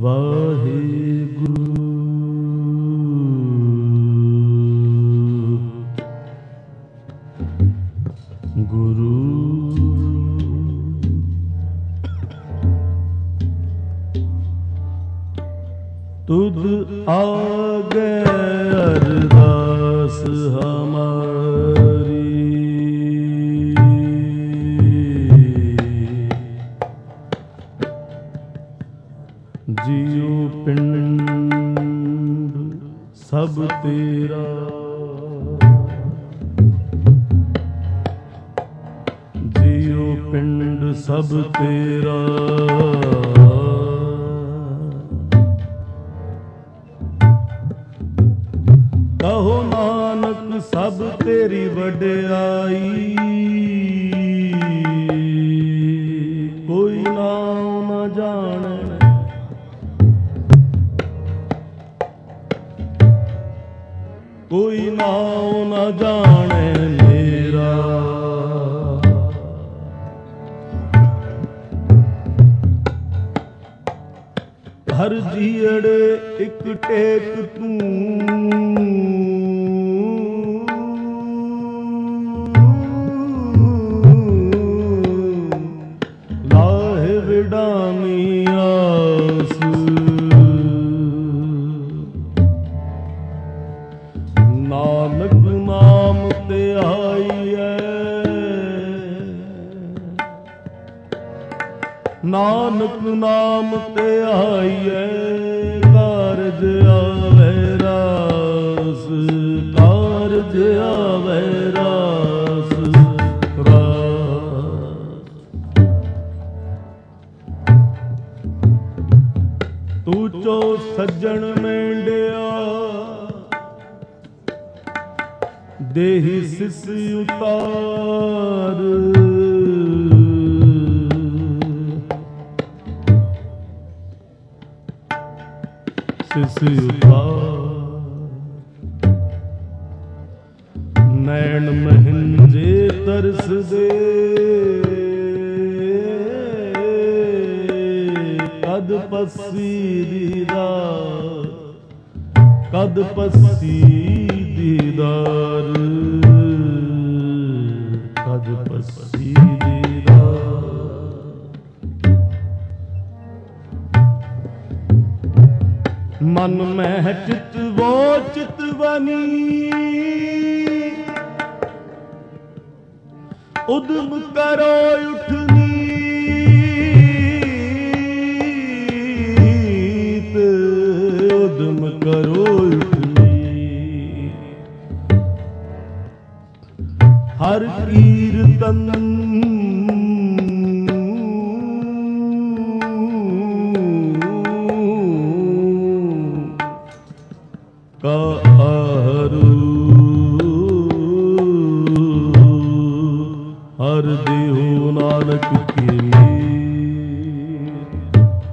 ਵਾਹਿਗੁਰੂ। ਗੁਰੂ ਤੁਧ ਆਗੇ ਅਰਦਾਸ ਹਮਾਰੀ, ਜਿਉ ਪਿੰਡ ਸਭ ਤੇਰਾ, ਜਿਉ ਪਿੰਡ ਸਭ ਤੇਰਾ, ਕਹੋ ਨਾਨਕ ਸਭ ਤੇਰੀ ਵਡਿਆਈ, ਕੋਈ ਨਾਮ ਨਾ ਜਾਣੇ, ਕੋਈ ਨਾਮ ਨਾ ਜਾਣੇ ਮੇਰਾ। ਹਰ ਜੀਅੜੇ ਇੱਕ ਟੇਕ ਤੂੰ, ਲਾਹੇ ਵਿਡਾਮੀ ਆਸ, ਨਾਨਕ ਨਾਮ ਤੇ ਆਈਐ, ਨਾਨਕ ਨਾਮ ਤੇ ਆਈਐ, ਕਾਰਜ ਆਵੇ ਰਾਸ, ਕਾਰਜ ਆਵੇ ਰਾਸ ਰਾਸ। ਤੂੰ ਚੋ ਸੱਜਣ ਮੇਂਡਿਆ, ਦੇਹੀ ਸਿਸ ਉਤਾਰ, ਸਿਸ ਉਤਾਰ। ਨੈਣ ਮਹਿੰਜੇ ਤਰਸ ਦੇ, ਕਦ ਪੱਸੀ ਦੀਦਾਰ, ਕਦ ਪੱਸੀ ਦੀਦਾਰ, ਕਦ ਪੱਸੀ ਦੀਦਾਰ। ਮਨ ਮਹਿ ਚਿਤ ਵੋ ਚਿਤਵਨੀ, ਉਦਮ ਕਰੋ ਉਠਨੀ, ਉਦਮ ਕਰੋ ਉਠਨੀ। ਹਰ ਕੀਰਤਨ ਕਾਰੂ, ਹਰ ਦੇਹੁ ਨਾਨਕ ਕੀ ਲੀਨ,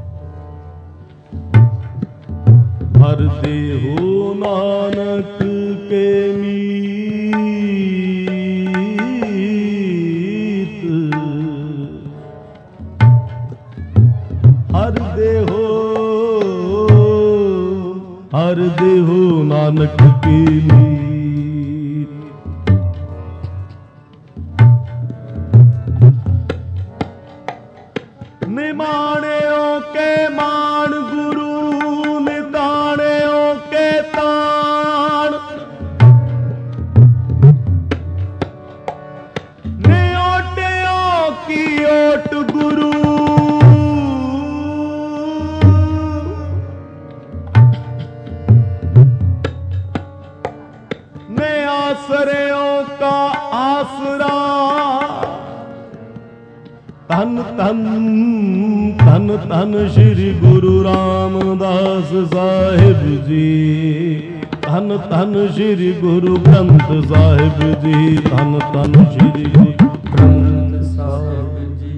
ਹਰ ਦੇਹੁ ਨਾਨਕ ਕੇ ਮੀਤ, ਹਰ ਦੇਹੁ, ਹਰ ਦੇਹੁ ਨਾਨਕ ਕੀ ਲੀਨ। ਨਿਮਾਣਿਓ ਕੇ ਮਾਣ ਗੁਰੂ, ਨਿਤਾਣਿਓ ਕੇ ਤਾਣ, ਨਿਓਟਿਓ ਕੀ ਓਟ ਗੁਰੂ, ਆਸਰਿਓ ਕਾ ਆਸਰਾ। ਧੰਨ ਧੰਨ ਧੰਨ ਧੰਨ ਸ਼੍ਰੀ ਗੁਰੂ ਰਾਮਦਾਸ ਸਾਹਿਬ ਜੀ, ਧੰਨ ਧੰਨ ਸ਼੍ਰੀ ਗੁਰੂ ਗ੍ਰੰਥ ਸਾਹਿਬ ਜੀ, ਧੰਨ ਧੰਨ ਸ਼੍ਰੀ ਗੁਰੂ ਗ੍ਰੰਥ ਸਾਹਿਬ ਜੀ।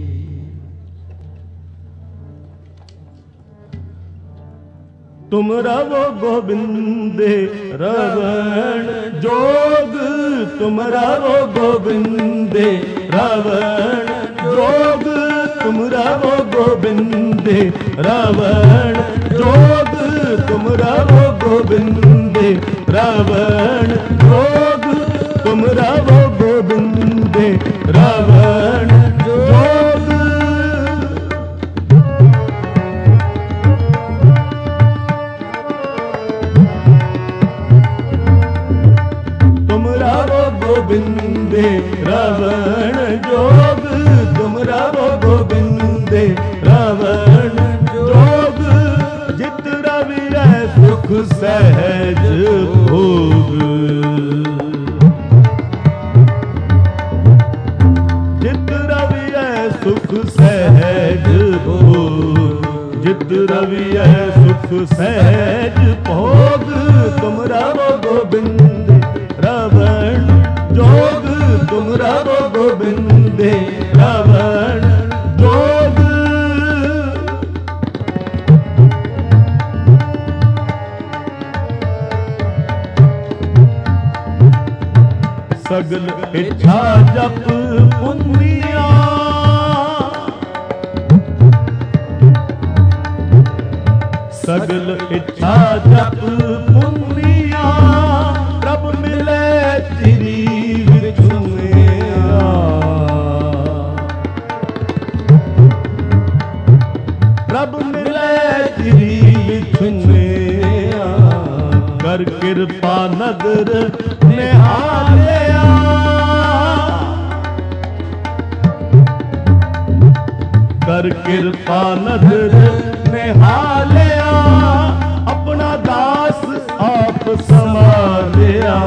ਤੁਮ ਰਵੋ ਗੋਬਿੰਦੇ ਰਵਣ ਜੋਗ, ਤੁਮ ਰਵੋ ਗੋਬਿੰਦੇ ਰਵਣ ਜੋਗ, तुमरा वो गोबिंद रावण जोग, तुमरा वो गोबिंद रावण जोग, तुमरा वो गोबिंद रावण जोग। तुमरा वो गोबिंद रावण जोग, तुमरा वो गोबिंद रावण जोग। जित रवि सुख सहज भोग, जित रवि सुख सहज भोग, जित रवि सुख सहज भोग। तुमरा वो गोबिंद रावण जोग, तुमरा वो गोबिंद रावण जोग। सगल इच्छा जप पुनिया, सगल इच्छा जप पुनिया। प्रभ मिले तेरी विचुनिया, प्रभ मिले तेरी विचुनिया। कर कृपा नगर निहालिया, कर कृपा नगर निहालिया। अपना दास आप संभालिया,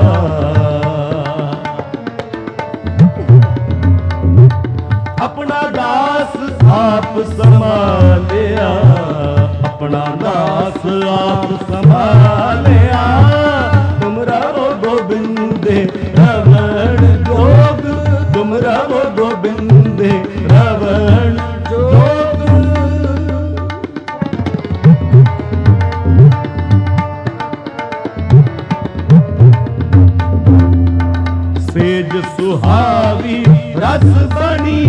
अपना दास आप संभालिया, अपना दास आप संभालिया। तुमरा वो गोबिंद रावण जोग, तुमरा वो गोबिंद रावण जोग। सेज सुहावी रस बनी,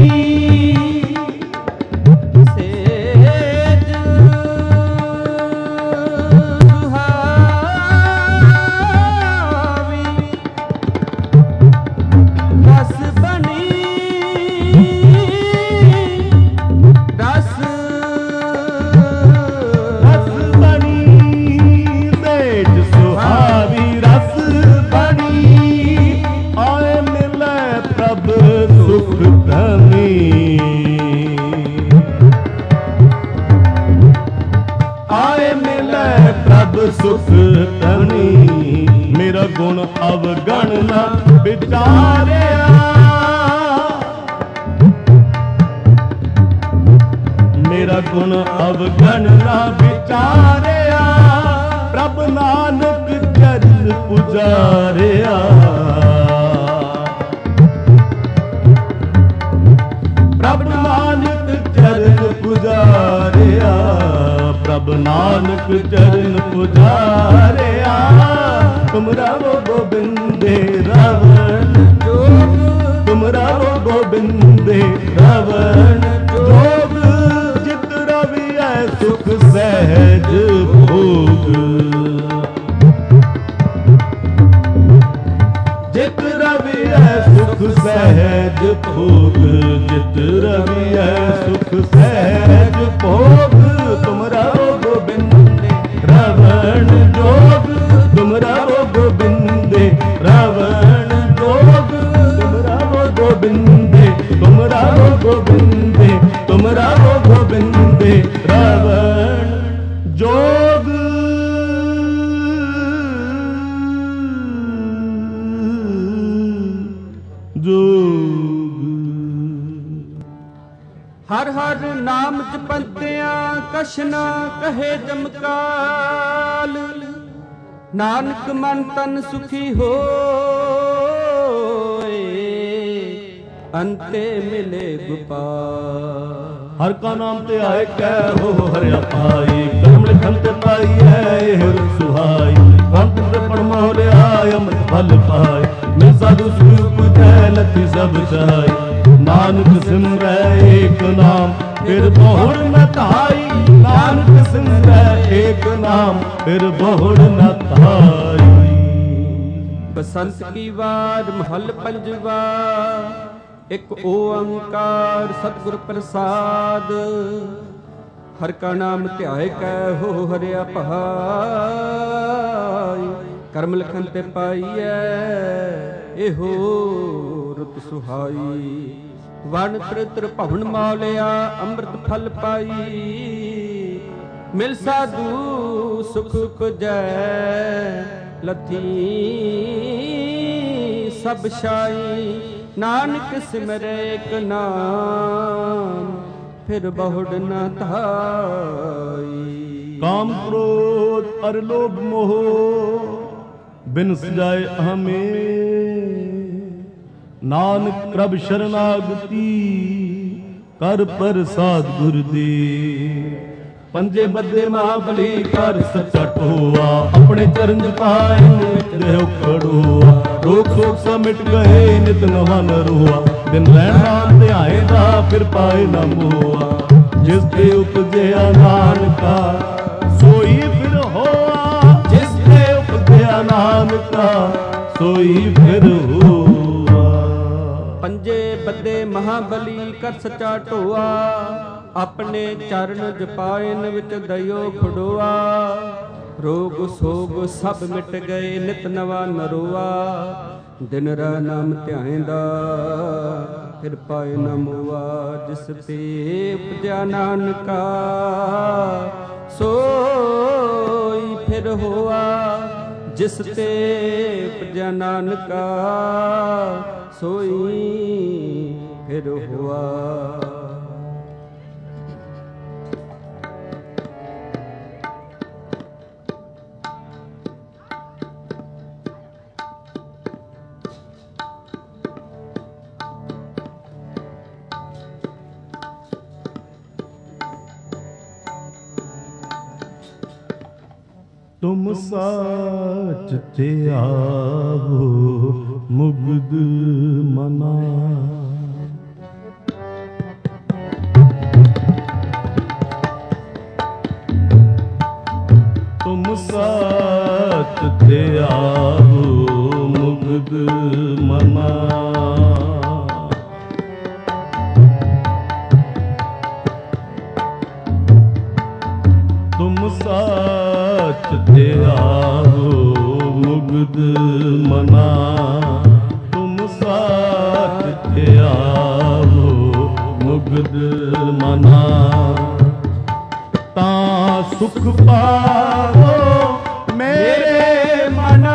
सुख धनी। मेरा गुण अवगण ना विचारिया, मेरा गुण अवगण ना विचारिया। प्रभ नानक चरण पुजारिया, प्रभ नानक चरण पुजारिया, प्रभ नानक चरण पुजारिया। तुमरा वो गोबिंद रावण जोग, तुमरा वो गोबिंद रावण जोग। जित रवि सुख सहज भोग, जित रवि सुख सहज भोग, जित रवि सुख सहज भोग। तुमरा वो गोबिंद रावण जोग, तुमरा वो गोबिंद रावण जोग, तुमरा वो गोबिंद, तुमरा वो गोबिंद, तुमरा वो गोबिंद रावण जोग। हर हर नाम जपंतिया कछ ना कहे जमकाल। नानक मन तन सुखी होए, अंते मिले गोपाल। हर का नाम ते आए कह हो हरिया पाई, कर्म लिखन ते पाई है हर सुहाई। अंत ते परमा हो ले आय अमृत फल पाए, मैं साधु स्वरूप जय लती सब चाई। नानक सिमरै एक नाम फिर बहुड़ न धाई। नानक सिमरै एक नाम फिर बहुड़ न धाई। बसंत की वार महल पंजवा, एक ओंकार सतगुर प्रसाद। हर का नाम ध्याय कै हो हरिया भाई। करम लखन ते पाईऐ एहो रुत सुहाई। वण त्रित्र भवन मौलिया अमृत फल पाई। मिल साधु सुख पुजै लथी सब शाई। नानक सिमरै एक नाम फिर बहुड़ न धाई। काम क्रोध अर लोभ मोह बिन सजाए हमें। नानक प्रभ शरणागति कर प्रसाद गुरदे। पंजे बदे महाबली कर सच्चा टोआ। अपने चरण पाए रहो खड़ोआ। रोग शोक सा मिट गए नित नवा न रोआ। दिन रैन नाम ध्याए दा फिर पाए न मोआ। जिस पे उपजया नानका सोई फिर होआ। जिस पे उपजया नानका सोई फिर होआ। पंजे बदे महाबली कर सच्चा टोआ। अपने चरण जपायन विच दयो खड़ोआ। रोग सोग सब मिट गए नित नवा नरोआ। दिन रा नाम ध्याएंदा फिर पाए न मोआ। जिस ते उपजया नानका सोई फिर होआ। जिस ते उपजया नानका सोई फिर हुआ। तुम साच ते आवो मुग्ध मना। तुम साच ते आवो मुग्ध मना। तुम साच ते आवो मुग्ध मना। तुम साच ते आवो मुग्ध मना। ता सुख पावो मेरे मना।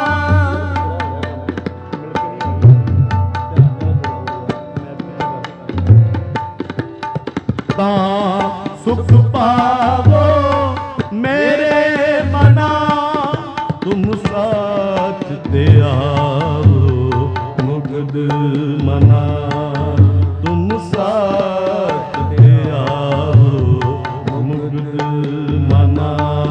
ता सुख पावो मेरे मना। तुम साथ ते आओ मुग्ध मना। तुम साथ ते आओ मुग्ध मना।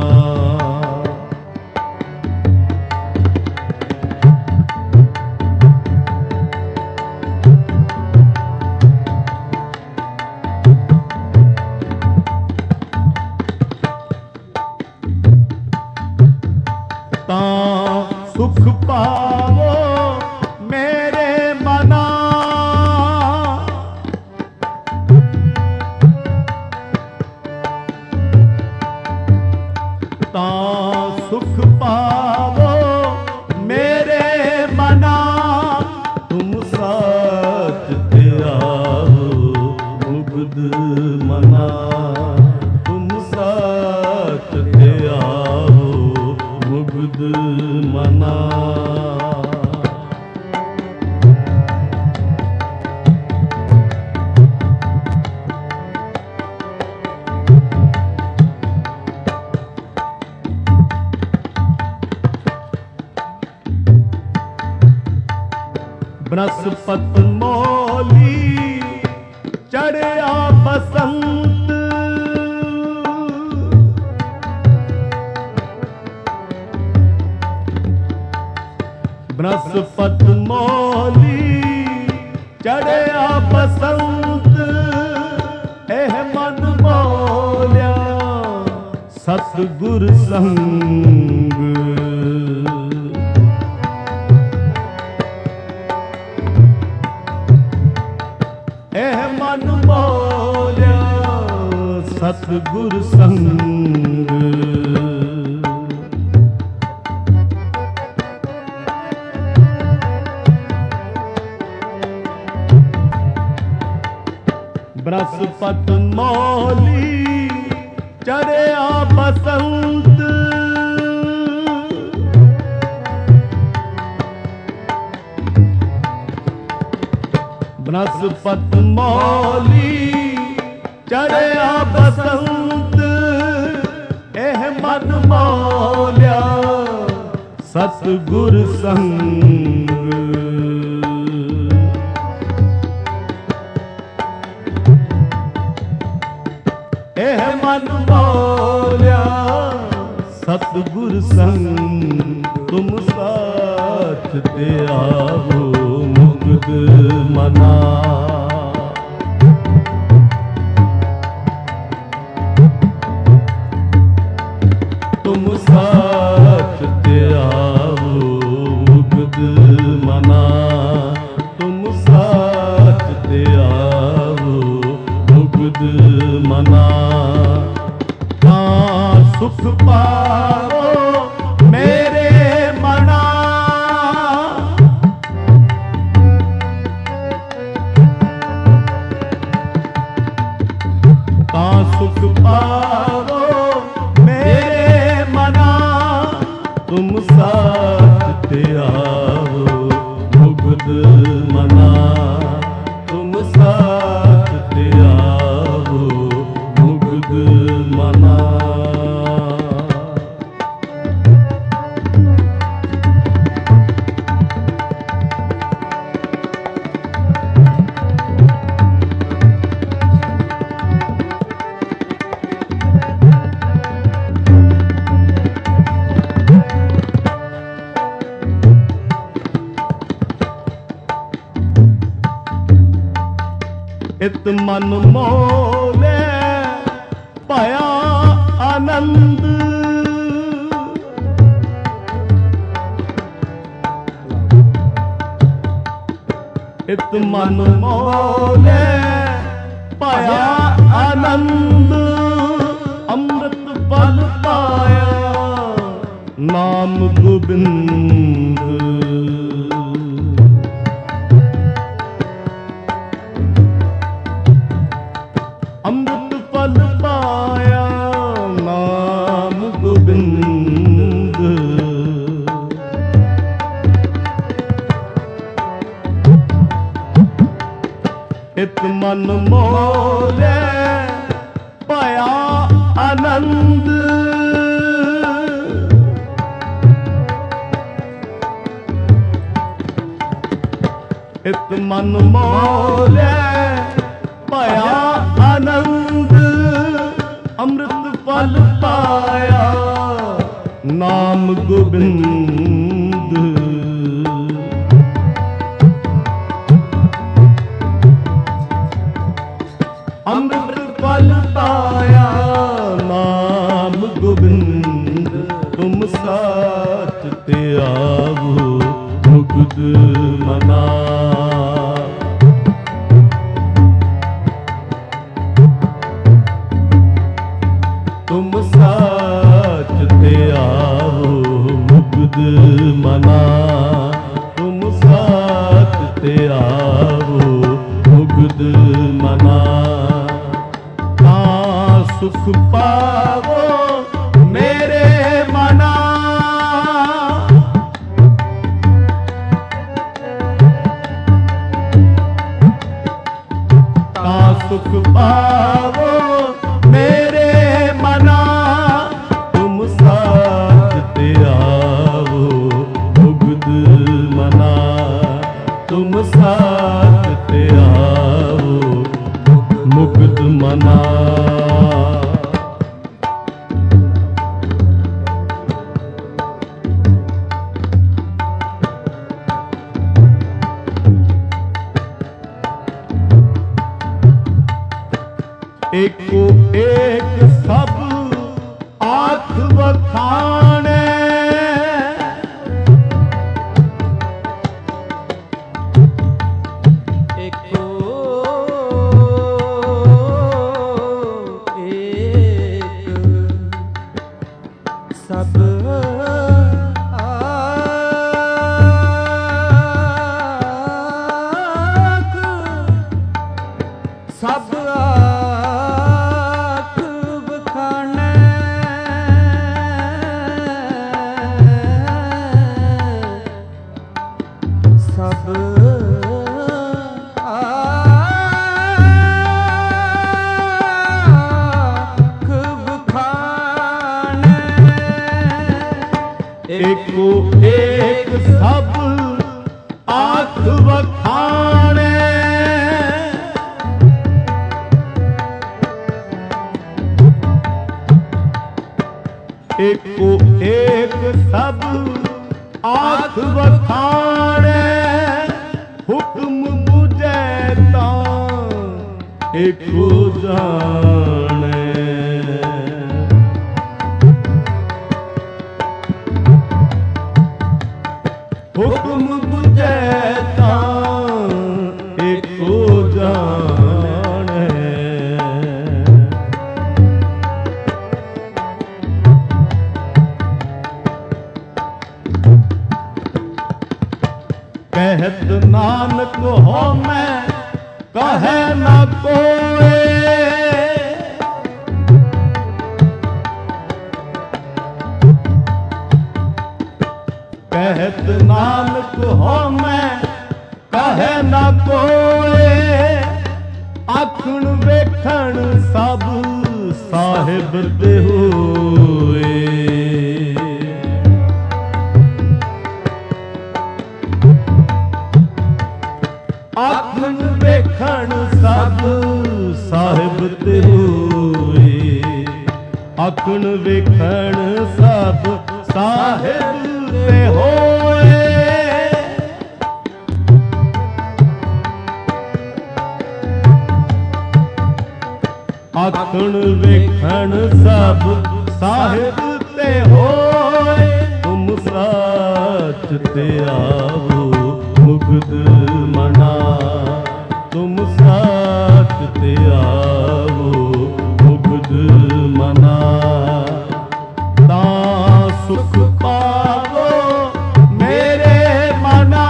सुख पावो मेरे मना। ता सुख पावो मेरे मना। तुम साथ ते आओ मुग्ध मना। तुम साथ ते आओ मुग्ध मना। बृहस्पत मौली चढ़िया बसंत। बृहस्पत मौली ਚੜਿਆ ਬਸੰਤ ਇਹ ਮਨ ਮੋਲਿਆ ਸਤਿਗੁਰ ਸੰਗ ਇਹ ਮਨ ਮੋਲਿਆ ਸਤਿਗੁਰ ਸੰਗ ਬ੍ਰਹਸਪਤ ਮੌਲੀ ਚੜਿਆ ਬਸੰਤ ਬ੍ਰਹਸਪਤ ਮੌਲੀ ਚੜਿਆ ਬਸੰਤ ਇਹ ਮਨ ਮੌਲਿਆ ਸਤਿਗੁਰ ਸੰਗ ਇਹ ਮਨ ਮੋਲਿਆ ਸਤਿਗੁਰ ਸੰਗ ਤੁਮ ਸਾਥ ਤੇ ਆਵੋ ਮੁਕਤ ਮਨਾ ਤੁਮ ਸਾਥ ਤੇ ਆਵੋ ਮੁਕਤ ਮਨਾ ਤੁਮ ਸਾਥ ਤੇ ਆਵੋ ਮੁਕਤ ਮਨਾ ਤਾਂ ਸੁਖ ਪਾਵੋ ਮੇਰੇ ਮਨਾ ਤਾਂ ਸੁਖ ਪਾਵੋ ਮੇਰੇ ਮਨਾ ਤੁਮ ਸਾਥ ਤੇ ਆਵੋ ਮੁਕਤ ਮਨਾ ਤੁਮ ਸਾਥ ਤੇ ਆਵੋ ਮੁਕਤ ਮਨਾ ਇਤ ਮਨ ਮੋਲੇ ਭਇਆ ਆਨੰਦ ਇਤ ਮਨ ਮੋਲੇ ਭਇਆ ਆਨੰਦ ਅੰਮ੍ਰਿਤ ਫਲ ਪਾਇਆ ਨਾਮ ਗੋਬਿੰਦ ਅੰਮ੍ਰਿਤ ਫਲ ਪਾਇਆ ਨਾਮ ਗੋਬਿੰਦ ਇਤ ਮਨ ਮੋਲੇ ਭਇਆ ਆਨੰਦ ਇਤ ਮਨ ਮੋਲੇ ਭਇਆ ਆਨੰਦ ਅੰਮ੍ਰਿਤ ਫਲ ਪਾਇਆ ਨਾਮ ਗੋਬਿੰਦ ਅੰਮ੍ਰਿਤ ਫਲ ਪਾਇਆ ਨਾਮ ਗੋਬਿੰਦ ਤੁਮ ਸਾਥ ਤੇ ਆਵੋ ਮੁਕਤ ਮਨਾ ਤੁਮ ਸਾਥ ਤੇ ਆਵੋ ਮੁਕਤ ਮਨਾ ਤੁਮ ਸਾਥ ਤੇ ਆਵੋ ਮੁਕਤ ਮਨਾ ਤਾਂ ਸੁਖ ਪਾਵੋ ਮੇਰੇ ਮਨਾ ਤਾਂ ਸੁਖ ਪਾਵੋ ਮੇਰੇ ਮਨਾ ਤੁਮ ਸਾਥ ਤੇ ਆਵੋ ਮੁਕਤ ਮਨਾ ਤੁਮ ਸਾਥ ਤੇ ਆਵੋ ਮੁਕਤ ਮਨਾ ਏਕੋ ਏਕ ਸਭ ਆਖ ਵਖਾਣੇ ਸਭ ਆਖ ਸਭ ਆਖ ਵਖਾਣੈ ਸਭ ਏਕੋ ਏਕ ਸਭ ਆਖ ਵਖਾਣੇ ਏਕੋ ਏਕ ਸਭ ਆਖ ਵਖਾਣੇ ਹੁਕਮ ਬੁਝੈ ਤਾਂ ਏਕੋ ਜਾਣੈ ਹੁਕਮ ਬੁਝੈ ਤਾਂ ਏਕੋ ਜਾਣੈ ਕਹਿਤ ਨਾਨਕ ਹੋ ਮੈਂ ਕਹੈ ਨਾ ਕੋਏ ਕਹਿਤ ਨਾਨਕ ਹੋ ਮੈਂ ਕਹੈ ਨਾ ਕੋਏ ਆਖਣ ਵੇਖਣ ਸਭ ਸਾਹਿਬ ਦੇ ਹੋਏ ਆਖਣ ਵੇਖਣ ਸਭ ਸਾਹਿਬ ਤੇ ਹੋਏ ਆਖਣ ਵੇਖਣ ਸਭ ਸਾਹਿਬ ਤੇ ਹੋਏ ਆਖਣ ਵੇਖਣ ਸਭ ਸਾਹਿਬ ਤੇ ਹੋਏ ਤੁਮ ਸਾਚ ਤੇ ਆਵੋ ਮੁਕਤ ਮਨਾ ਤੁਮ ਸਾਚ ਤੇ ਆਵੋ ਮੁਕਤ ਮਨਾ ਤਾਂ ਸੁਖ ਪਾਵੋ ਮੇਰੇ ਮਨਾ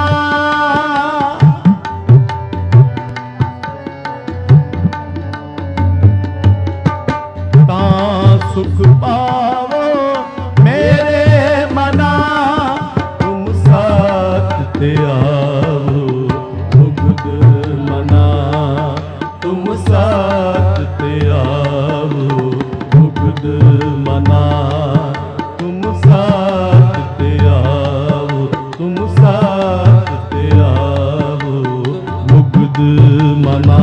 ਤਾਂ ਸੁਖ ਪਾਵੋ ਮੇਰੇ ਮਨਾ ਤੁਮ ਸਾਚ ਤੇ ਆਵੋ ਮੁਕਤ ਮਨਾ ਤੁਮ ਸਾਚ ਤੇ ਆਵੋ ਮੁਕਤ ਮਨਾ ਤੁਮ ਸਾਚ ਤੇ ਆਵੋ ਤੁਮ ਸਾਚ ਤੇ ਆਵੋ ਮੁਕਤ ਮਨਾ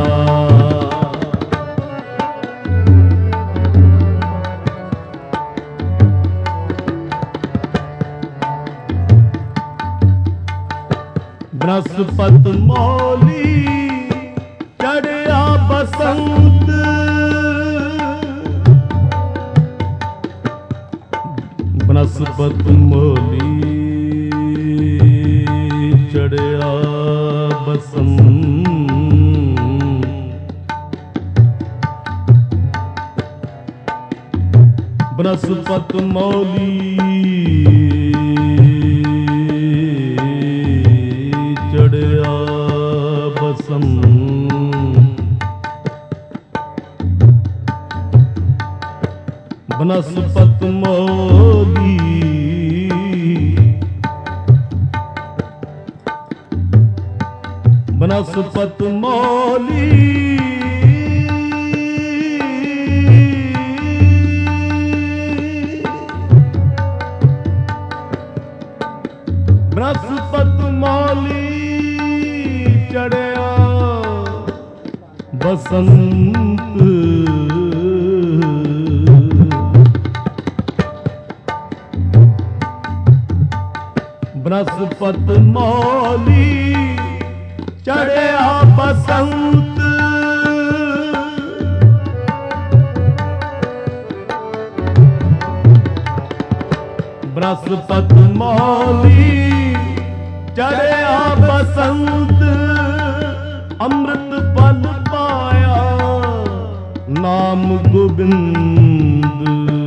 ਬਨਸਪਤ ਮੌਲੀ ਚੜਿਆ ਬਸੰਤ ਬਨਸਪਤ ਮੌਲੀ ਚੜਿਆ ਬਸੰਤ ਬਨਸਪਤ ਮੌਲੀ ਚੜਿਆ ਬਸੰਤ ਬਨਸਪਤ ਮੌਲੀ ਬਨਸਪਤ ਮੌਲੀ ਬਨਸਪਤ ਮੌਲੀ ਚੜਿਆ ਬਸੰਤ ਬਨਸਪਤ ਮੌਲੀ ਚੜਿਆ ਬਸੰਤ बृहस्पत मौली चढ़या बसंत, अमृत फल पाया नाम गोविंद।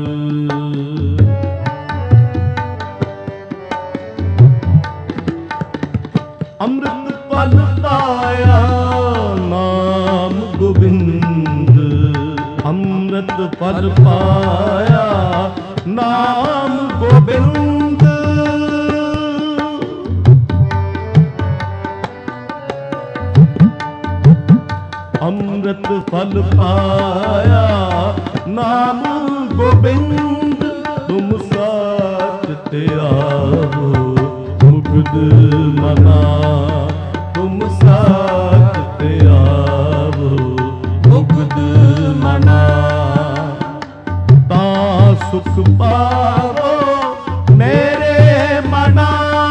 अमृत फल पाया नाम गोविंद, अमृत फल पाया नाम गोविंद। अमृत फल पाया नाम गोविंद, तुम साथ ते आओ मुग्ध मना, तुम साथ ते आओ मुग्ध मना। ता सुख पावो मेरे मना,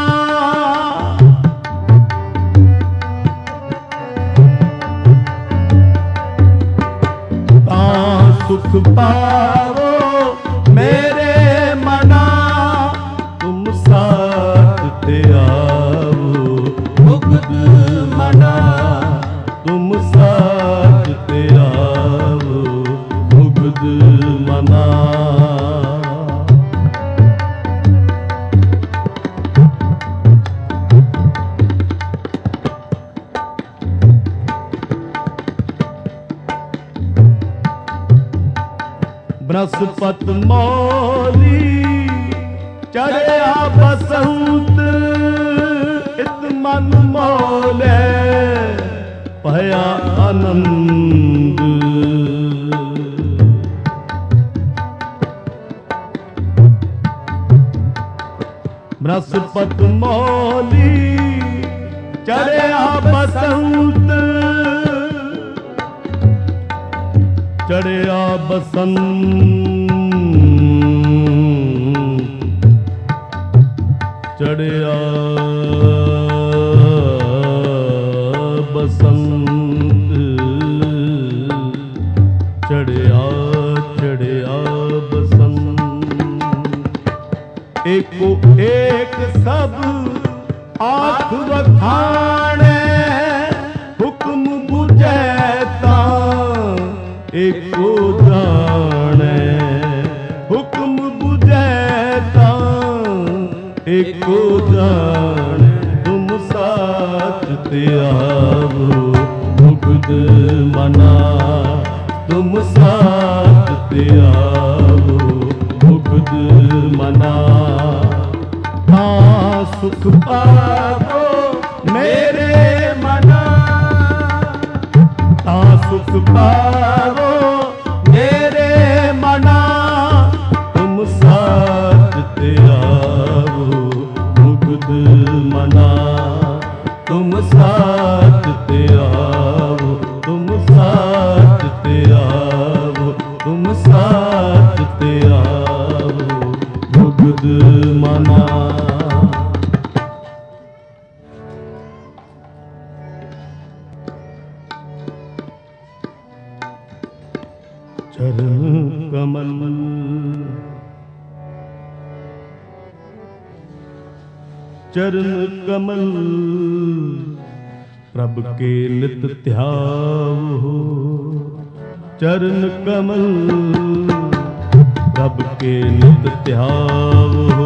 ता सुख पावो मेरे मना, तुम साथ ते आओ मुग्ध मना, तुम साथ ते आओ मुग्ध मना। बृहस्पत मौली चढ़या बसंत, इत मन मौले भया आनंद। बृहस्पत मौली चढ़या बसंत, चढ़या बसंत, चढ़या बसंत, चढ़या चढ़या बसंत। एको एक सब आँख बखाने, हुक्म बुझैता एको जाने, हुक्म बुझैता एको जाने। तुम साथ ते आओ मुग्ध मना, तुम साथ ते आओ मुग्ध मना। हाँ सुख पावो मेरे मना, हाँ सुख पावो मेरे मना, तुम साथ ते आओ मुग्ध मना, तुम साथ ते आओ, तुम साथ ते आओ, तुम साथ ते आओ मुग्ध मना। चरण कमल चरण कमल प्रभु के नित ध्याओ, चरण कमल प्रभु के नित ध्याओ।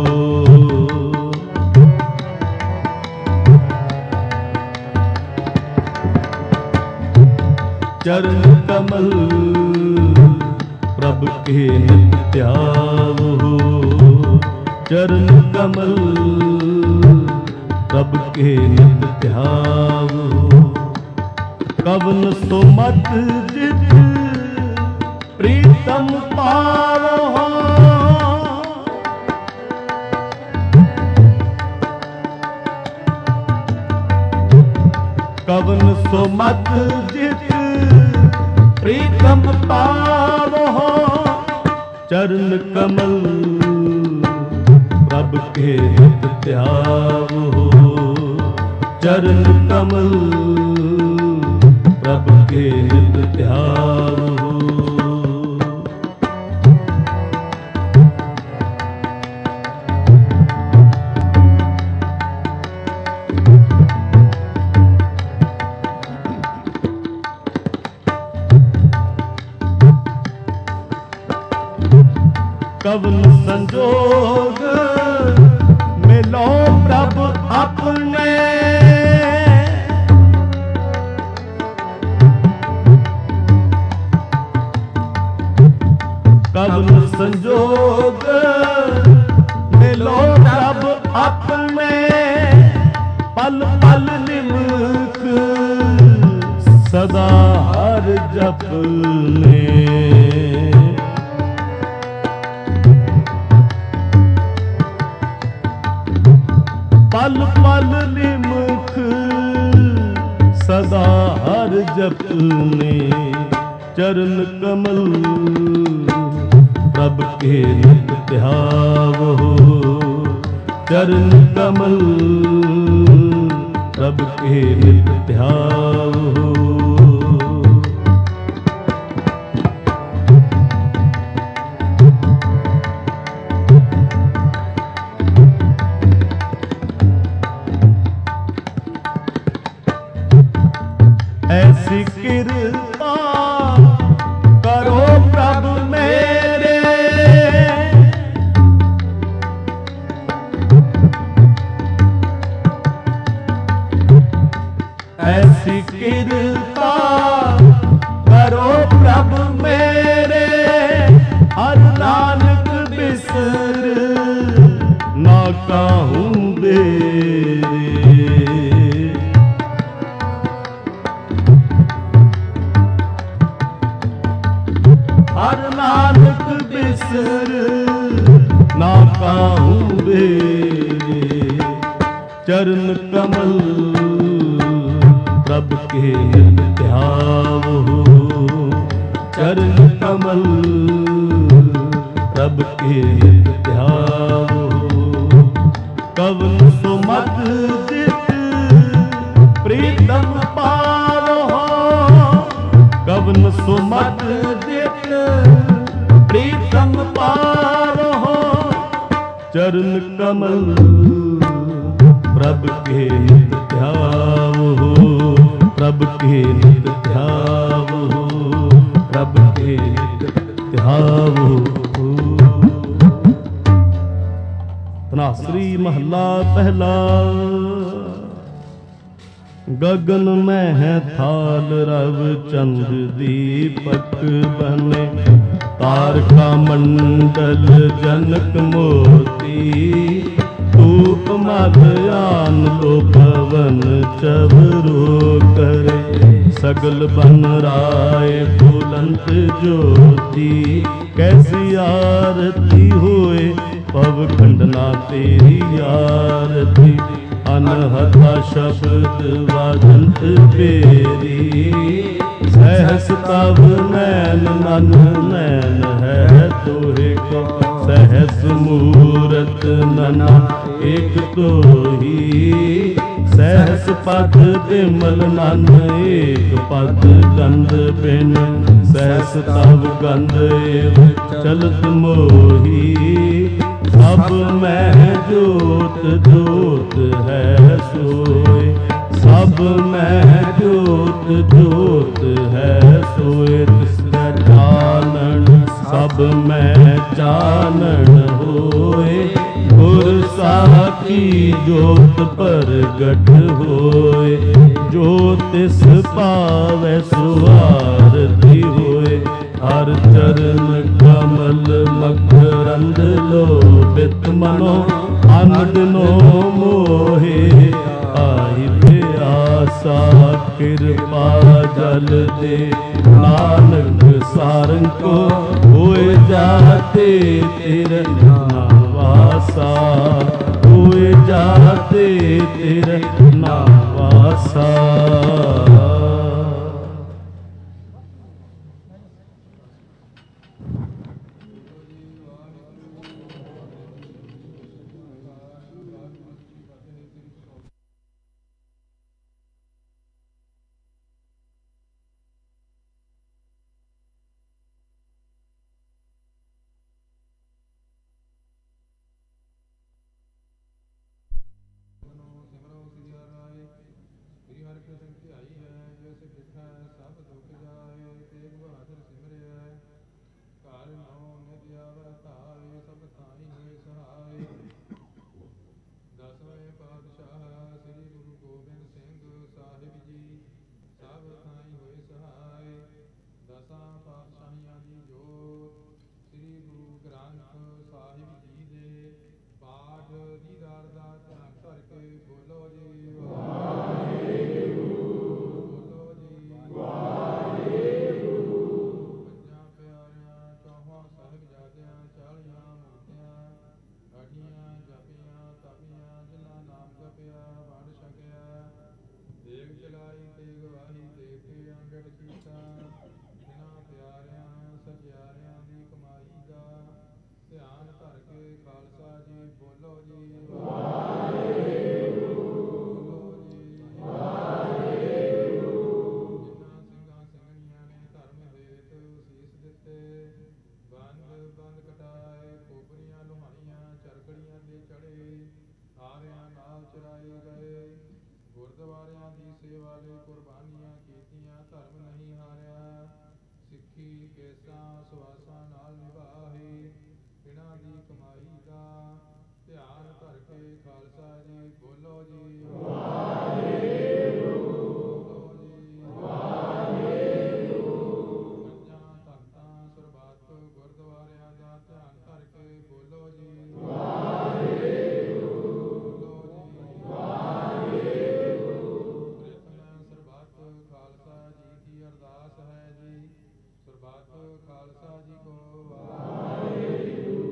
चरण कमल प्रभु के नित ध्याओ, चरण कमल प्रभु के नित ध्याओ। कवन सुमत जित प्रीतम पावो, कवन सुमत जित प्रीतम पावो। चरण कमल प्रभु के नित ध्याओ, चरण कमल प्रभु के नित ध्याओ। ਕਵਨ ਸੰਜੋਗ ਮਿਲੋ ਪ੍ਰਭ ਆਪਣੇ। ਕਵਨ ਸੰਜੋਗ ਮਿਲੋ ਪ੍ਰਭ ਆਪਣੇ। ਪਲ ਪਲ ਨਿਮਖ ਸਦਾ ਹਰ ਜਪਨੇ। ਪਲ ਪਲ ਨਿਮਖ ਸਦਾ ਹਰ ਜਪਨੇ। ਚਰਨ ਕਮਲ ਪ੍ਰਭ ਕੇ ਨਿਤ ਧਿਆਵੋ। ਚਰਨ ਕਮਲ ਪ੍ਰਭ ਕੇ ਨਿਤ ਧਿਆਵੋ। ऐसी कृपा करो प्रभु मेरे। ऐसी कृपा करो प्रभु मेरे। हर नानक बिसर ना काहूँ बेरे। हर नानक बिसर ना काहूँ बेरे। चरण कमल प्रभ के नित ध्यावो। चरण कमल प्रभ के नित ध्यावो। कवन सुमत जित प्रीतम पावो। कवन सुमत जित प्रीतम पावो। चरण कमल प्रभ के नित ध्यावो। प्रभ के नित ध्यावो। प्रभ के नित ध्यावो। तनासरी महला पहला। गगन में है थाल रव चंद दीपक बने। तारका मंडल जनक मोती। धूप मध्यान लो पवन चवरो करे। सगल बन राय बुलंद ज्योति। कैसी आरती होए पव खंडना तेरी आरती। अनहता शब्द वाजंत बेरी। सहस तब नैन नन नैन है तोहे को। सहस मूरत नना एक तो ही। सहस पद बिमल नन एक पद गंध बिन। सहस तब गंध एव चलत मोही। सब में जोत जोत है सोए। सब में जोत जोत है सोए। तिसका जानन सब में जानन होए। गुर साखी जोत प्रगट होए। जो तिस पावै सो आरती होए। हर चरण कमल मकरंद लोभित मनो। अनदिनो मोहे आई प्यासा। कृपा जल दे नानक सारंग को। होए जाते तेरे नाम वासा। होए जाते तेरे नाम वासा। ਸਿਮਰੋ ਸਿਮਰੋ ਸਿਆ ਰਾਏ। ਸ੍ਰੀ ਹਰਿ ਕ੍ਰਿਸ਼ਨ ਧਿਆਈ ਸਰਬੱਤ ਖਾਲਸਾ ਜੀ ਕੋ ਵਾਹਿਗੁਰੂ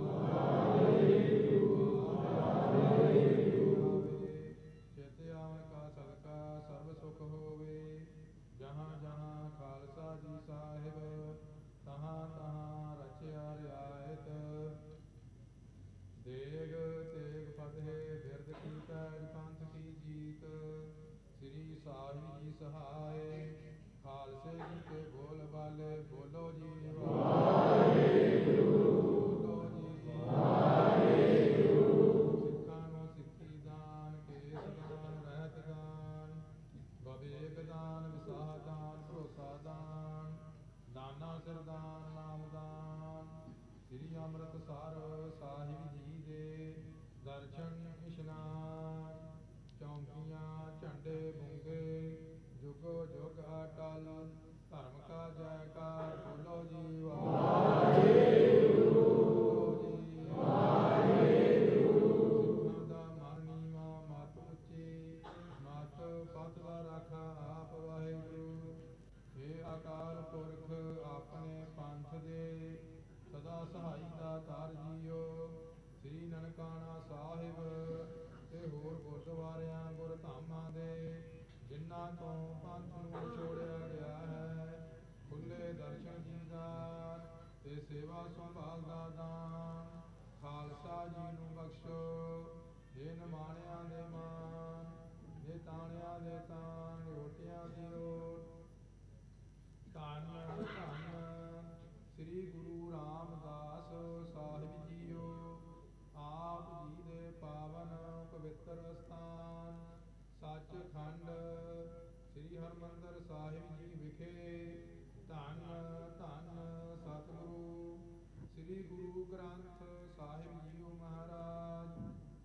ਚੇਤੇ ਆਵਣ ਕਾ ਸਦਕਾ ਸਰਬ ਸੁਖ ਹੋਵੇ। ਜਹਾਂ ਜਹਾਂ ਖਾਲਸਾ ਜੀ ਸਾਹਿਬ ਤਹਾਂ ਤਹਾਂ ਰਚਿਆ ਰਿਆਇਤ। ਦੇਗ ਤੇਗ ਫਤਿਹ ਬਿਰਦ ਕੀ ਪੈਜ ਪੰਥ ਕੀ ਜੀਤ। ਸ੍ਰੀ ਸਾਹਿਬ ਜੀ ਸਹਾਏ ਖਾਲਸੇ ਜੀ ਕੇ ਬੋਲ ਬਾਲੇ ਬੋਲੋ ਜੀ ਵਾਹਿਗੁਰੂ ਬੋਲੋ ਜੀ ਵਾਹਿਗੁਰੂ। ਸਿੱਖਾਂ ਨੂੰ ਸਿੱਖੀ ਦਾਨ ਕੇਸ ਦਾਨ ਰਹਿਤ ਦਾਨ ਵਿਵੇਕ ਦਾਨ ਵਿਸਾਹ ਦਾਨ ਭਰੋਸਾ ਦਾਨ ਦਾਨਾ ਸਰਦਾਨ ਨਾਮ ਦਾਨ। ਸ੍ਰੀ ਅੰਮ੍ਰਿਤਸਰ ਸਾਹਿਬ ਜੀ ਦੇ ਦਰਸ਼ਨ ਇਸ਼ਨਾਨ। ਚੌਂਕੀਆਂ ਝੰਡੇ ਬੁੰਗੇ ਜੁਗੋ ਜੁਗ ਅਟਲ ਧਰਮ ਕਾ ਜੈਕਾਰ ਬੋਲੋ ਜੀ ਵਾਹਿਗੁਰੂ ਬੋਲੋ ਜੀ ਵਾਹਿਗੁਰੂ। ਸਿੱਖਾਂ ਦਾ ਮਨ ਨੀਵਾਂ ਮਤ ਉੱਚੀ ਮਤ ਪਤਲਾ ਰੱਖਾ ਆਪ ਵਾਹਿਗੁਰੂ। ਹੇ ਅਕਾਲ ਪੁਰਖ ਆਪਣੇ ਪੰਥ ਦੇ ਸਦਾ ਸਹਾਈ ਦਾਤਾਰ ਜੀਓ। ਸ੍ਰੀ ਨਨਕਾਣਾ ਸਾਹਿਬ ਤੇ ਹੋਰ ਗੁਰਦੁਆਰਿਆਂ ਗੁਰਧਾਮਾਂ ਦੇ ਜਿਨ੍ਹਾਂ ਤੋਂ ਪੰਥ ਨੂੰ ਛੋੜਿਆ ਗਿਆ ਹੈ ਖੁੱਲੇ ਦਰਸ਼ਨ ਦੀਦਾਰ ਤੇ ਸੇਵਾ ਸੰਭਾਲ ਦਾ ਦਾਨ ਖਾਲਸਾ ਜੀ ਨੂੰ ਬਖਸ਼ੋ। ਇਹ ਨਿਮਾਣਿਆਂ ਦੇ ਮਾਨ ਇਹ ਤਾਣਿਆਂ ਦੇ ਤਾਣ ਰੋਟੀਆਂ ਦੀ ਓਟ। ਧੰਨ ਧੰਨ ਸ੍ਰੀ ਗੁਰੂ ਰਾਮਦਾਸ ਸਾਹਿਬ ਜੀਓ। ਆਪ ਜੀ ਦੇ ਪਾਵਨ ਪਵਿੱਤਰ ਸਥਾਨ ਸੱਚਖੰਡ ਸ੍ਰੀ ਹਰਿਮੰਦਰ ਸਾਹਿਬ ਜੀ ਵਿਖੇ ਧੰਨ ਧੰਨ ਸਤਿਗੁਰੂ ਸ੍ਰੀ ਗੁਰੂ ਗ੍ਰੰਥ ਸਾਹਿਬ ਜੀਓ ਮਹਾਰਾਜ।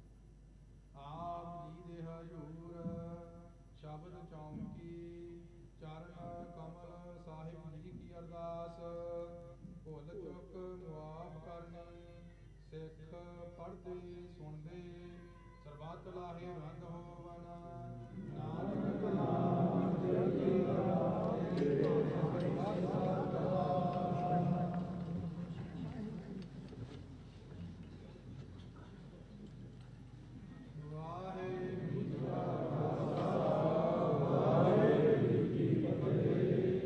ਆਪ ਜੀ ਦੇ ਹਜ਼ੂਰ ਸ਼ਬਦ ਚੌਂਕੀ ਚਰਨ ਕਮਲ ਸਾਹਿਬ ਜੀ ਕੀ ਅਰਦਾਸ। ਭੁੱਲ ਚੁੱਕ ਮੁਆਫ ਕਰਨੀ ਸਿੱਖ ਪੜ੍ਹਦੇ ਸੁਣਦੇ ਸਰਬੱਤ ਲਾਹੇ ਰੰਗ ਹੋਵਨ। ਨਾਨਕ ਨਾਮ ਜਪੀ ਵਾਹਿਗੁਰੂ ਜੀ ਕਾ ਖਾਲਸਾ ਵਾਹਿਗੁਰੂ ਜੀ ਕੀ ਫਤਿਹ।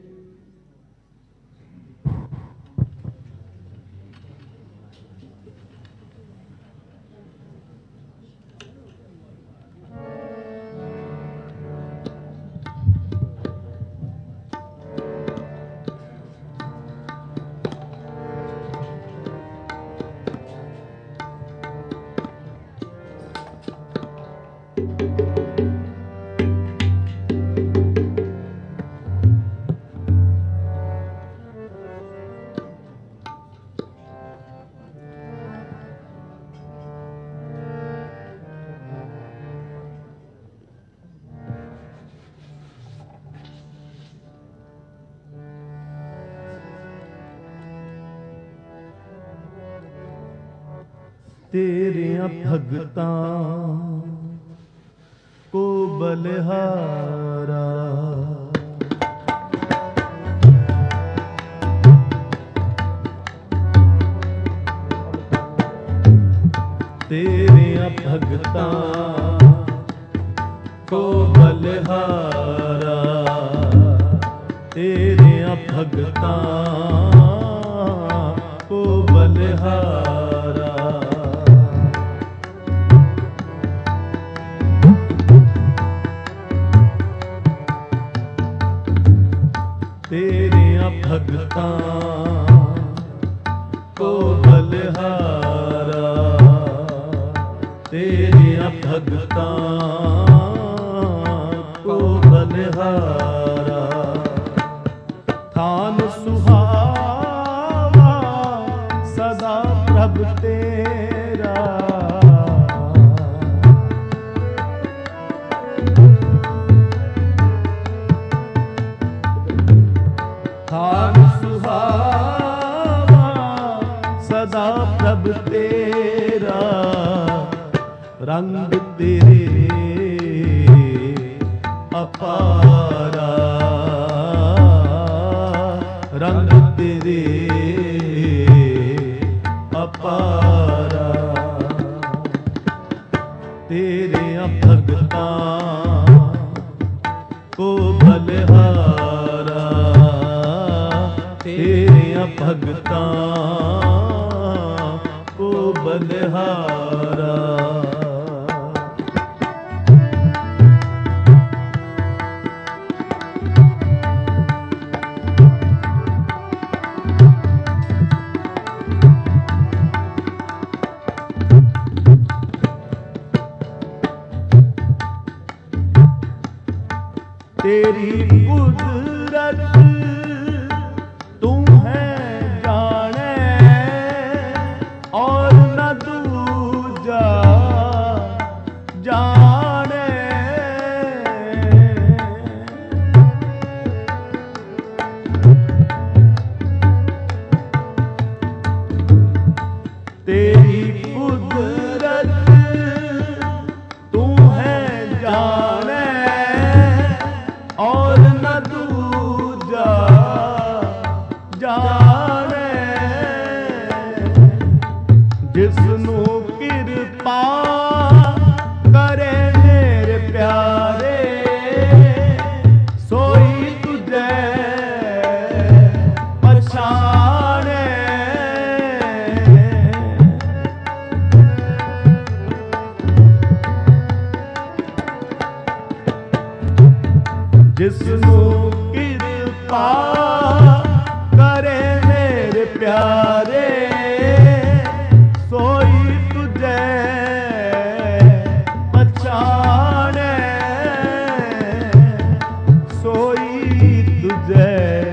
ਤੇਰਿਆਂ ਭਗਤਾਂ ਕੋ ਬਲਿਹਾਰਾ। ਤੇਰਿਆਂ ਭਗਤਾਂ ਕੋ ਬਲਿਹਾਰਾ। ਤੇਰਿਆਂ ਭਗਤਾਂ ਕੋ ਬਲਿਹਾਰਾ। ਤੇਰਿਆਂ ਭਗਤਾਂ ਕੋ ਬਲਿਹਾਰਾ। ਤੇਰਿਆਂ ਭਗਤਾਂ ਕੋ ਬਲਿਹਾਰਾ। ਥਾਨ ਸੁਹਾਵਾ ਸਦਾ ਪ੍ਰਭ ਤੇਰਾ। ਥਾਨ ਸੁਹਾਵਾ ਸਦਾ ਪ੍ਰਭ ਤੇਰਾ। ਰੰਗ ਤੇਰੇ ਅਪਾਰਾ। ਰੰਗ ਦੇ ਅਪਾਰਾ। ਤੇਰਿਆਂ ਭਗਤਾਂ ਕੋ ਬਲਿਹਾਰਾ, ਤੇਰਿਆਂ ਭਗਤਾਂ ਕੋ ਬਲਿਹਾਰਾ। तेरी कुदरत तू है जाने और न दूजा जाने। तेरी कुदरत तू है जाने और न दूजा जाने। जिसनू किरपा करे मेरे प्यारे, सोई तुझे पछाणे। जिसनू किरपा करे मेरे प्यारे, सोई तुझे पछाणे, सोई तुझे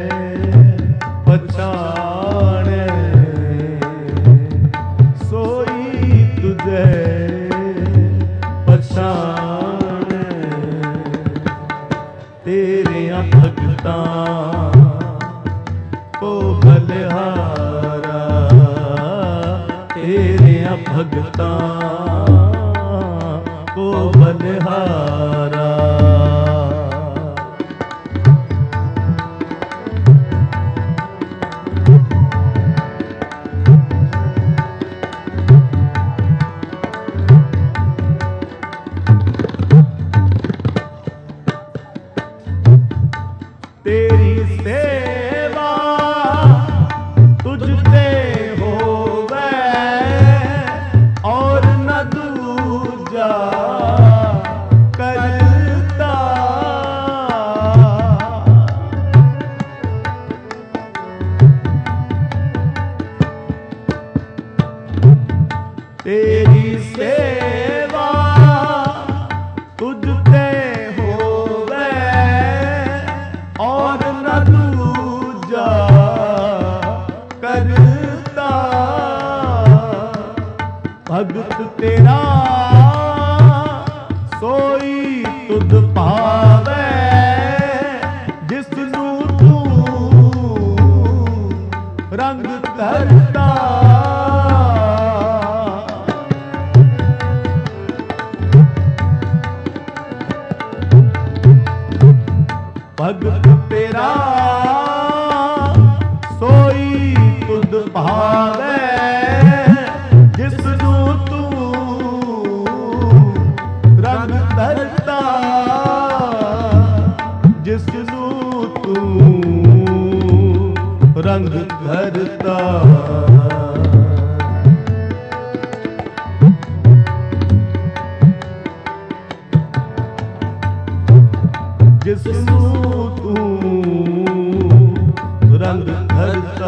पछाणे, सोई तुझे पछाणे। तेरियां भगतां को बलिहारा, तेरियां भगतां को बलिहारा। तेरी सेवा तुझते होवे और न दूजा करता। तेरी सेवा तुझते होवे और न दूजा करता। भगत तेरा सोई तुध पावे, जिसनू तू रंग करता। भगत तेरा सोई तुध भावे, जिसनू तू रंग धरता, जिसनू तू रंग धरता। जिसनू तू रंग धरता।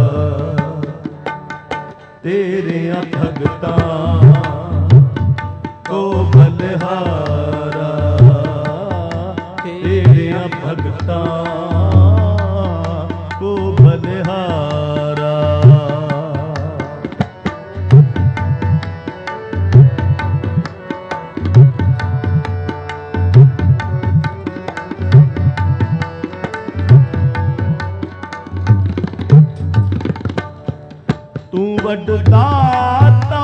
तेरियां भगतां को बलिहारा, तेरियां भगतां को बलिहारा। तू वडदाता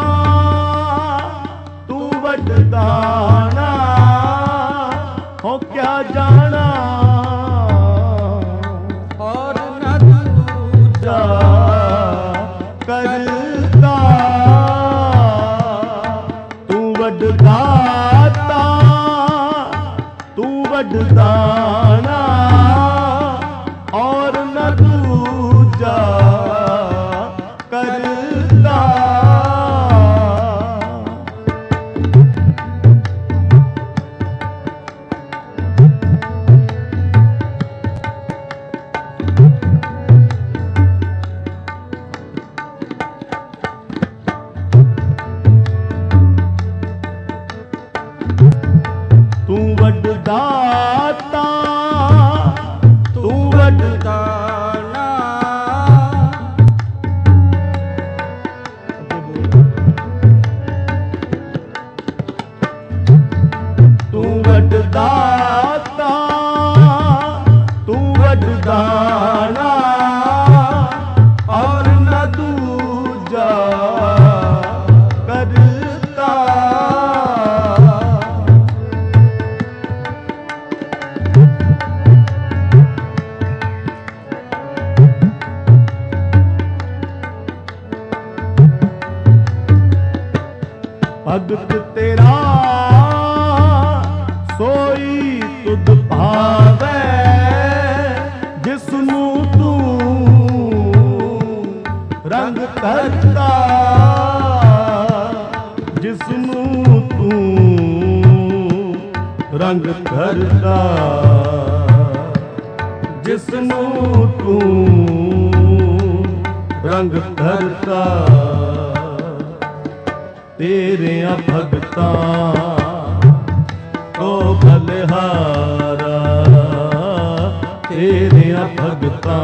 तू वडदाना, हो क्या जाना और न दूजा वरदाना और न दूजा करता। भगत तेरा सोई तुध भावै, जिसनू तू रंग करता, जिसनू तू रंग करता, जिसनू तू रंग करता। तेरिया भगतां को बलिहारा, तेरिया भगतां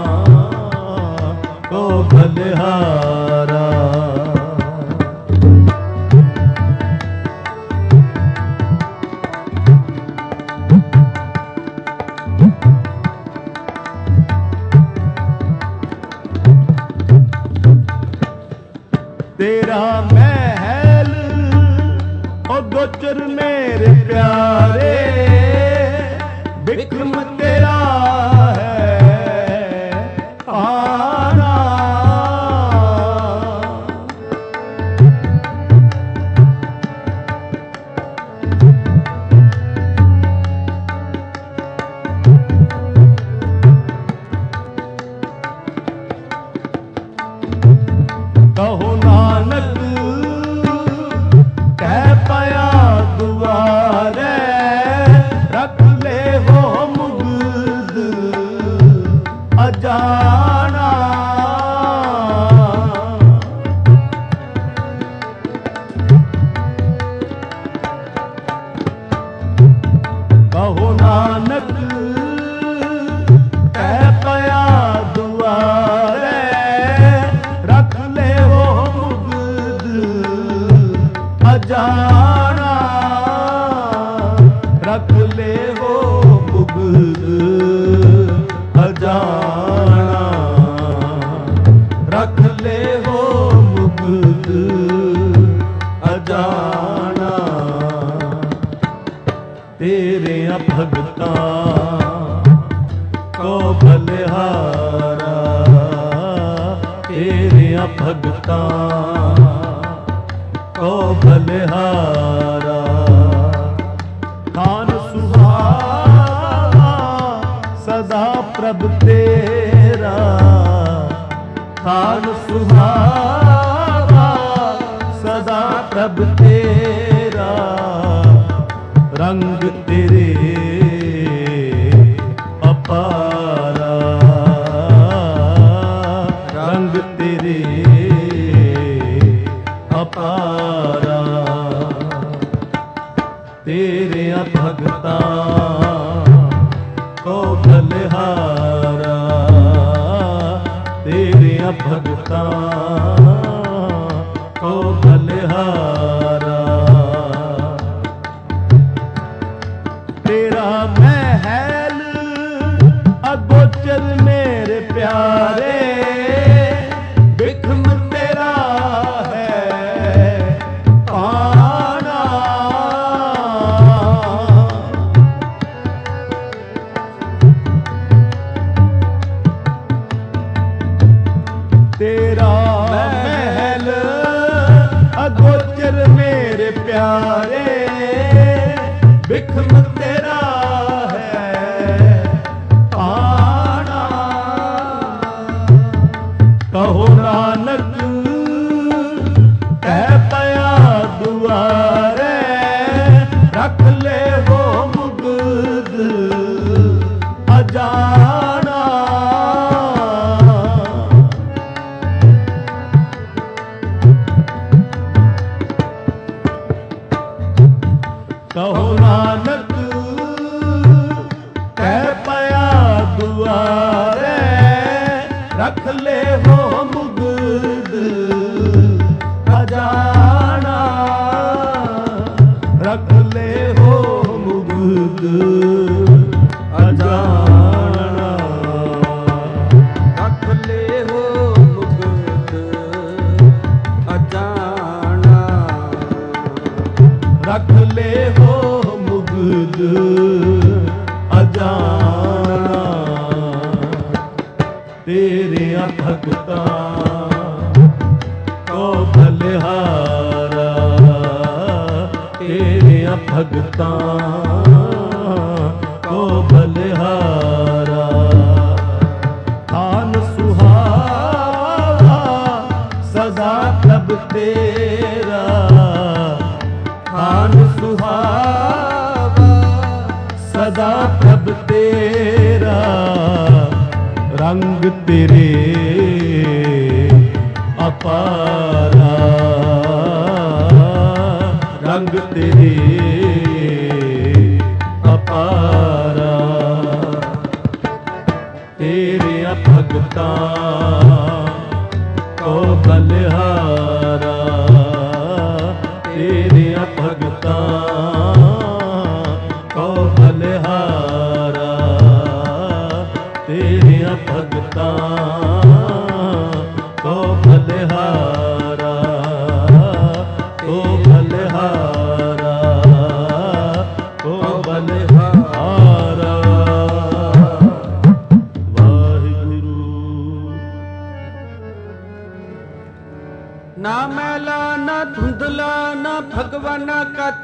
को बलिहारा। तेरा महल ओ गोचर मेरे प्यारे, बिक्रम तेरा है आना। कहो नानक कह पाया दुआरे, रख ले वो मुग्ध अजाना। कहो नानक कह पाया दुआरे, रख ले वो मुग्ध अजाना, रख ले वो मुग्ध अजाना, रख ले वो मुग्ध अजाना। तेरे भगतां को बलिहारा, तेरिया भगतां को बलिहारा। खान सुहावा सदा प्रभ तेरा, खान सुहावा सदा प्रभ तेरा। रंग तेरे अपारा, रंग तेरे अपारा। तेरे भगतां को बलिहारा, तेरे भगतां को बलिहारा। तेरा महल अगोचर मेरे प्यारे, बिक्रम तेरा है आना। तेरा महल अगोचर मेरे प्यारे, बिक्रम तेरा है आना। कहो नानक कह पाया दुआरे, रख ले वो मुग्ध अजाना। कहो नानक कह पाया दुआरे, रख ले वो मुग्ध अजाना, रख ले वो मुग्ध अजाना। ਤੇਰਿਆਂ ਭਗਤਾਂ ਕੋ ਬਲਿਹਾਰਾ, ਤੇਰਿਆਂ ਭਗਤਾਂ ਕੋ ਬਲਿਹਾਰਾ। ਆਨ ਸੁਹਾਵਾ ਸਦਾ ਪ੍ਰਭ ਤੇਰਾ, ਆਨ ਸੁਹਾਵਾ ਸਦਾ ਪ੍ਰਭ ਤੇਰਾ। ਰੰਗ ਤੇਰੇ ਅਪਾਰਾ, ਰੰਗ ਤੇਰੇ ਅਪਾਰਾ। ਤੇਰਿਆਂ ਭਗਤਾਂ ਕੋ ਬਲਿਹਾਰਾ, ਤੇਰਿਆਂ ਭਗਤਾਂ ਕੋ ਬਲਿਹਾਰਾ, ਤੇਰਿਆਂ ਭਗਤਾਂ ਕੋ ਬਲਿਹਾਰਾ, ਕੋ ਬਲਿਹਾਰਾ, ਕੋ ਬਲਿਹਾਰਾ। ਵਾਹਿਗੁਰੂ। ਨਾ ਮੈਲਾ ਨਾ ਧੁੰਦਲਾ ਨਾ ਭਗਵਾਨਾ ਕੱਚ,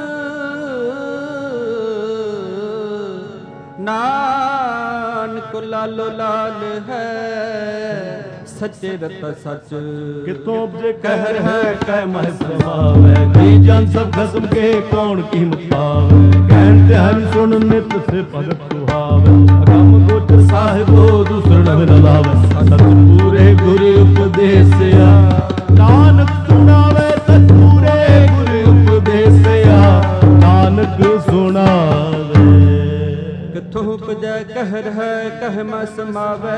ਨਾਨਕ ਲਾਲੋ ਲਾਲ ਹੈ ਸੱਚੇ ਰਤ ਸੱਚ। ਕਿਤੋਂ ਉਪਜੇ ਕਹਿਰ ਹੈ ਕਹਿ ਮਹਿ ਸਮਾਵੈ, ਕੀ ਜਨ ਸਭ ਖਸਮ ਕੇ ਕੌਣ ਕੀਮਤ ਪਾਵੈ। ਕਹਿਣ ਤੇ ਹਰਿ ਸੁਣ ਨਿਤ ਸੇ ਭਗਤ ਸੁਹਾਵੈ, ਅਗਮ ਗੋਚਰ ਸਾਹਿਬੋ ਦੂਸਰ ਨਵ ਨ ਲਾਵੈ। ਸਤਿਪੂਰੇ ਗੁਰ ਉਪਦੇਸਿਆ ਨਾਨਕ ਸੁਣਾਵੇ, ਸਤਿਪੂਰੇ ਗੁਰ ਉਪਦੇਸਿਆ ਨਾਨਕ ਸੁਣਾਵੇ। ਕਿਥੋਂ ਉਪਜੈ ਕਹਿਰ ਹੈ ਕਹਿ ਮਹਿ ਸਮਾਵੈ,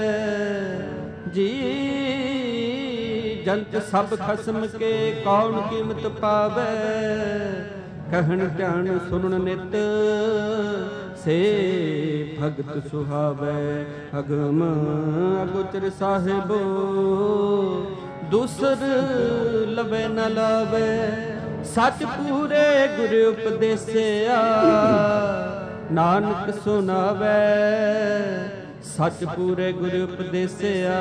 ਜੀ ਜੰਤ ਸਭ ਖਸਮ ਕੇ ਕੌਣ ਕੀਮਤ ਪਾਵੈ। ਕਹਿਣ ਧਿਆਨ ਸੁਣਨ ਨਿਤ ਸੇ ਭਗਤ ਸੁਹਾਵੈ। ਅਗਮ ਅਗੋਚਰ ਸਾਹਿਬੋ ਦੂਸਰ ਲਵੇ ਨ ਲਾਵੇ। ਸੱਚ ਪੂਰੇ ਗੁਰ ਉਪਦੇਸਿਆ ਨਾਨਕ ਸੁਣਾਵੈ। ਸੱਚ ਪੂਰੇ ਗੁਰ ਉਪਦੇਸਿਆ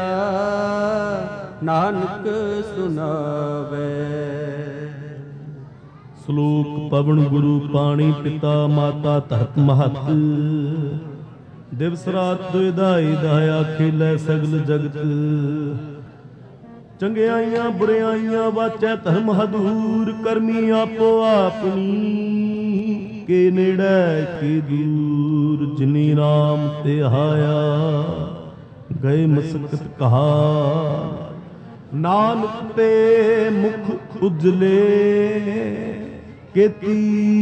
ਨਾਨਕ ਸੁਣਾਵੈ। ਸ਼ਲੋਕ ਪਵਨ ਗੁਰੂ ਪਾਣੀ ਪਿਤਾ ਮਾਤਾ ਧਰਤ ਮਹਤ। ਦਿਵਸ ਰਾਤ ਦੁਇਦਾਈ ਦਾਇਆ ਖੇਲੇ ਸਗਲ ਜਗਤ। ਚੰਗਿਆਈਆਂ ਬੁਰਿਆਈਆਂ ਵਾਚੈ ਧਰਮ ਹਦੂਰ। ਕਰਮੀ ਆਪੋ ਆਪਣੀ ਕੇ ਨੇੜੇ ਕੀ ਦੂਰ। ਜਿਨੀ ਰਾਮ ਤੇ ਹਾਇਆ ਗਏ ਮਸਕਤ ਕਹਾ। ਨਾਨਕ ਤੇ ਮੁਖ ਉਜਲੇ ਕੀਤੀ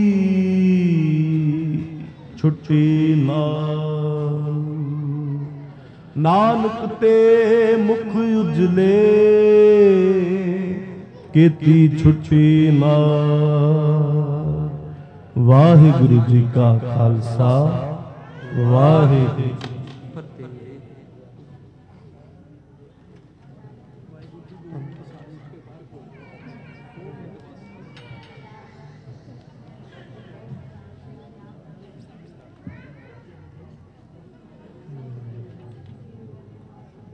ਛੁੱਟੀ ਨਾਲ। ਨਾਨਕ ਤੇ ਮੁਖ ਉਜਲੇ ਕੀਤੀ ਛੁੱਟੀ ਨਾਲ। ਵਾਹਿਗੁਰੂ ਜੀ ਕਾ ਖਾਲਸਾ ਵਾਹਿਗੁਰੂ।